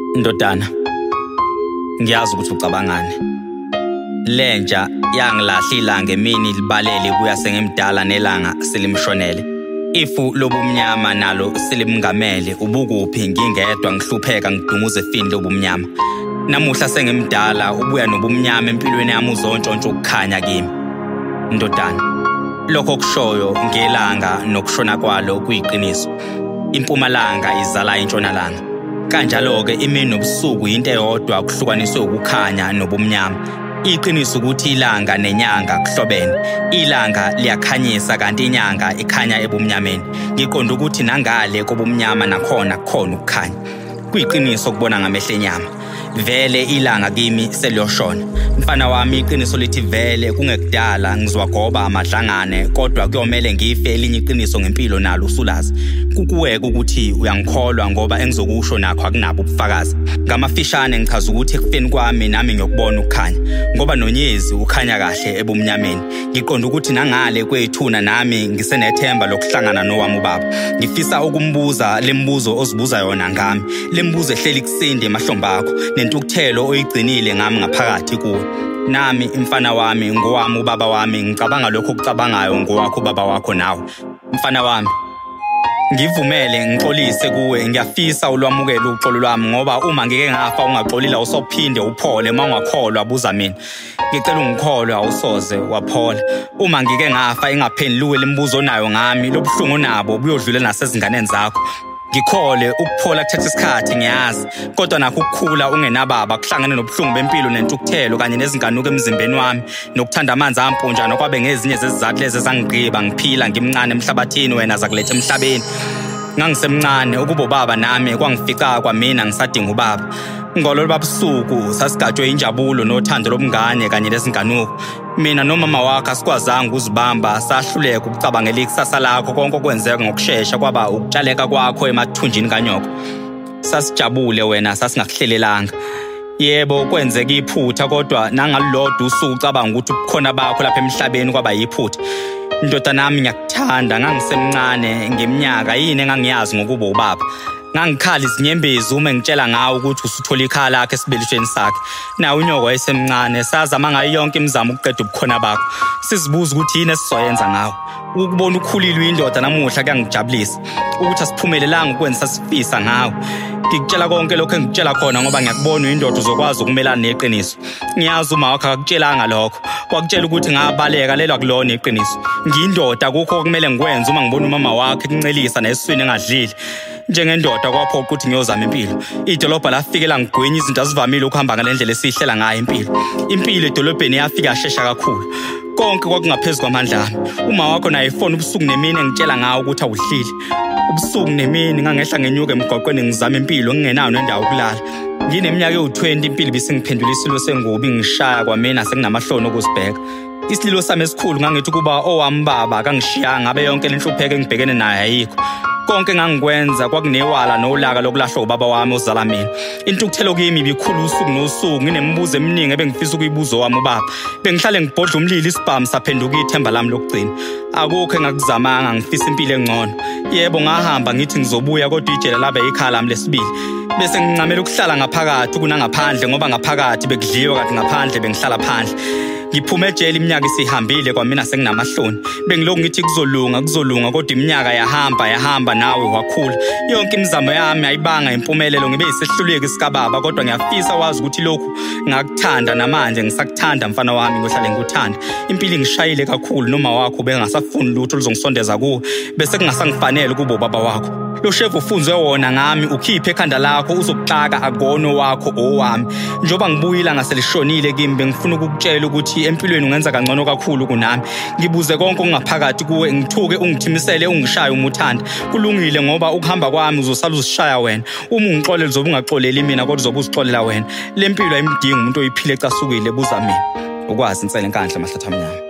Ndodana, ngiyazi ukuthi ucabangani. Lentsha yangilahla ilanga emini libalele kuya sengimdala nelanga selimshonele. Ifu lobumnyama nalo selimngamele, ubukuphi ngingedwa ngihlupheka ngidunguze efini lobumnyama. Namuhla sengimdala ubuya nobumnyama empilweni yami uzontshontsha ukukhanya kimi. Ndodana, lokho kushoyo ngelanga nokushona kwalo kuyiqiniso. Impumalanga izala intshonalanga. Kanjalo-ke imini nobusuku into eyodwa kuhlukaniswe ukukhanya nobumnyama. Iqiniso ukuthi ilanga nenyanga kuhlobene. Ilanga liyakhanyisa kanti inyanga ikhanya ebumnyameni. Ngiqonda ukuthi nangale kobumnyama nakhona kukhona ukukhanya. Kuyiqiniso ukubona ngamehlo enyama. Vele ilanga kimi seliyoshona. Mfana wami, iqiniso lithi vele kungekudala ngizwagoba amadlangane, kodwa kuyomele ngife elinye iqiniso ngempilo nalo usulazi. Kukuweka ukuthi uyangikholwa ngoba engizokusho nakho akunabo ubufakazi. Ngamafishane ngichaza ukuthi ekufeni kwami nami ngiyokubona ukukhanya, ngoba nonyezi ukhanya kahle ebumnyameni. Ngiqonda ukuthi nangale kwethuna nami ngisenethemba lokuhlangana nowami ubaba. Ngifisa ukumbuza lembuzo ozibuza yona ngami, lembuzo ehleli kusinde emahlombe akho, nentukuthelo oyigcinile ngami ngaphakathi kuwe. Nami mfana wami ngowami ubaba wami, ngicabanga lokho okucabangayo ngowakho ubaba wakho nawe. Mfana wami, ngivumele ngixolise kuwe, ngiyafisa ulwamukele uxolo lwami, ngoba uma ngike ngafa ungaxolile usophinde uphole. Uma ungakholwa buza mina, ngicela ungikholwe awusoze waphola. Uma ngike ngafa ingaphendulwe lembuzo onayo ngami, lobuhlungu nabo buyodlula nasezinganeni zakho. Ngikhole ukuphola kuthatha isikhathi ngiyazi, kodwa nakho ukukhula ungenababa kuhlangene nobuhlungu bempilo nentukuthelo kanye nezinkanuko emzimbeni wami, nokuthanda amanzi ampunjana okwabe ngezinye zezizathu lezi ezangigqiba ngiphila ngimncane emhlabathini wena zakuletha emhlabeni. Ngangisemncane ukuba ubaba nami kwangifica kwamina ngisadinga ubaba. Ngololo babusuku sasigajwe injabulo nothando lobungane kanye nezinkanuko. Mina nomama wakho asikwazanga ukuzibamba, sahluleka ukucabangela ikusasa lakho. Konke okwenzeka ngokusheshsha kwaba ukutshaleka kwakho emathunjini kanyoko. Sasijabule wena sasingakuhlelelanga. Yebo kwenzeka iphutha, kodwa nangalolodwa usuku ucabanga ukuthi ubukhona bakho lapha emhlabeni kwaba yiphutha. Ndodana nami ngiyakuthanda, ngangisemncane ngeminyaka yini engangiyazi ngokuba ubaba. Ngangikhala izinyembezi uma ngitshela ngawo ukuthi usuthola ikhala lakhe esibelishweni sakhe. Nawe unyoko wayesemncane, sazama ngayo yonke imizamo ukuqeda ubukhona bakho. Sizibuza ukuthi yini esizoyenza ngawo. Ukubona ukhulilwe indoda namuhla kuyangijabulisa. Ukuthi asiphumelelanga ukwenza sasifisa ngawo. Ngikutshela konke lokho engikutshela khona ngoba ngiyakubona uyindoda uzokwazi ukumelana neqiniso. Ngiyazi uma wakho akakutshelanga lokho. Wakutshela ukuthi ngabaleka lelwa kulona iqiniso. Ngiyindoda kukho okumele ngikwenze uma ngibona umama wakhe ekuncelisa nesiswini engadlile. Njengendoda kwaphoqa ukuthi ngiyozama impilo. Idolobha lafikela ngigwenya izinto azivamile ukuhamba ngalendlela esihlela ngayo impilo. Impilo edolobheni yafika yashesha kakhulu. Konke kwakungaphezulu kwamandla ami. Uma wakho naye ifona ubusuku nemini engitshela ngawo ukuthi awudlile. Ubusuku nemini ngangehla ngenyuka emgwaqweni ngizama impilo ngingenayo nendawo yokulala. Ngineminyaka ewu-20 impilo ibisingiphendula isilo sengubi ngishaya kwamina sekunamahloni okuzibheka. Isililo sami esikhulu ngangithi ukuba owami baba akangishiyanga, ngabe yonke lenhlupheko engibhekene nayo ayikho. Konke ngangikwenza kwakunewala nolaka lokulahlwa ubaba wami ozala mina. Intukuthelo kimi ibikhulu usuku nosuku, nginemibuzo eminingi ebengifisa ukuyibuza wami ubaba. Bengihlale ngibhodla umlilo isibhamu saphenduka ithemba lami lokugcina. Akukho engakuzamanga ngifisa impilo engcono. Yebo ngahamba ngithi ngizobuya, kodwa ijele labe ikhala lami lesibili. Bese ngincamela ukuhlala ngaphakathi kunangaphandle, ngoba ngaphakathi bekudliwa kanti ngaphandle bengihlala phandle. Ngiphume ejele iminyaka isihambile kwamina senginamahloni. Bengilokhu ngithi kuzolunga, kodwa iminyaka yahamba nawe wakhula. Yonke imizamo yami ayibanga impumelelo, ngibe yisehluleki sikababa, kodwa ngiyafisa wazi ukuthi lokhu ngakuthanda namanje ngisakuthanda mfana wami, ngohlale ngikuthanda. Impilo ngishayile kakhulu, noma wakho bengasafuni lutho luzongisondeza kuwe, bese kungasangifanele kubo baba wakho. Lo shefu ufunze wona ngami, ukhiphe ekhanda lakho uzokuxaka agono wakho owami. Njoba ngibuyila ngaselishonile kimi, bengifuna ukukutshela ukuthi empilweni ungenza kangcono kakhulu kunami. Ngibuze konke okungaphakathi kuwe, ngithuke ungithimisele ungishaye uma uthanda. Kulungile ngoba ukuhamba kwami uzosala uzishaya wena. Uma ungixolele uzobe ungaxoleli mina, kodwa uzobe uzixolela wena. Le mpilo ayimdingi umuntu oyiphile ecasukile, buza mina. Ukwazi insele enkandla mahlatha amnyama.